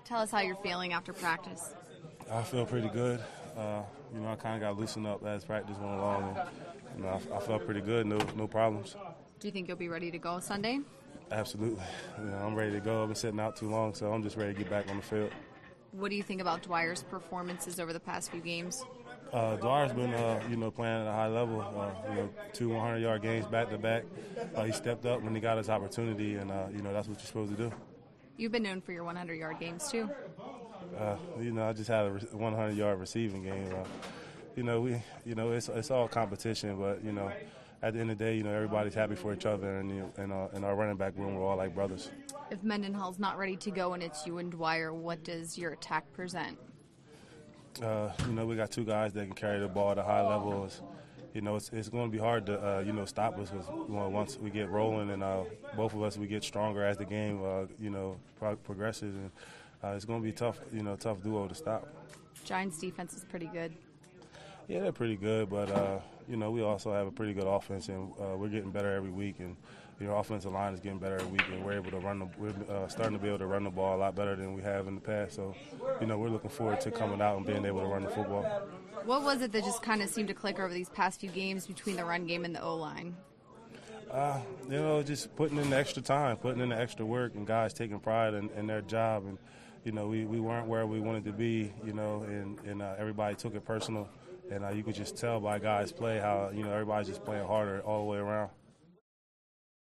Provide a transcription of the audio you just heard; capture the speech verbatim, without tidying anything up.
Tell us how you're feeling after practice. I feel pretty good. Uh, you know, I kind of got loosened up as practice went along. And, you know, I, I felt pretty good, no no problems. Do you think you'll be ready to go Sunday? Absolutely. You know, I'm ready to go. I've been sitting out too long, so I'm just ready to get back on the field. What do you think about Dwyer's performances over the past few games? Uh, Dwyer's been, uh, you know, playing at a high level. Uh, you know, two hundred-yard games back to back. Uh, he stepped up when he got his opportunity, and uh, you know that's what you're supposed to do. You've been known for your hundred-yard games too. Uh, you know, I just had a hundred-yard receiving game. Uh, you know, we, you know, it's it's all competition, but you know, at the end of the day, you know, everybody's happy for each other, and you know, in, uh, in our running back room, we're all like brothers. If Mendenhall's not ready to go and it's you and Dwyer, what does your attack present? Uh, you know, we got two guys that can carry the ball at a high level. It's, you know, it's, it's going to be hard to, uh, you know, stop us because you know, once we get rolling and uh, both of us, we get stronger as the game, uh, you know, pro- progresses. And uh, it's going to be tough, you know, tough duo to stop. Giants' defense is pretty good. Yeah, they're pretty good, but, uh, you know, we also have a pretty good offense, and uh, we're getting better every week. And, you know, offensive line is getting better every week, and we're able to run the, we're uh, starting to be able to run the ball a lot better than we have in the past. So, you know, we're looking forward to coming out and being able to run the football. What was it that just kind of seemed to click over these past few games between the run game and the O-line? Uh, you know, just putting in the extra time, putting in the extra work, and guys taking pride in, in their job. And, you know, we, we weren't where we wanted to be, you know, and, and uh, everybody took it personal. And uh, you could just tell by guys' play how, you know, everybody's just playing harder all the way around.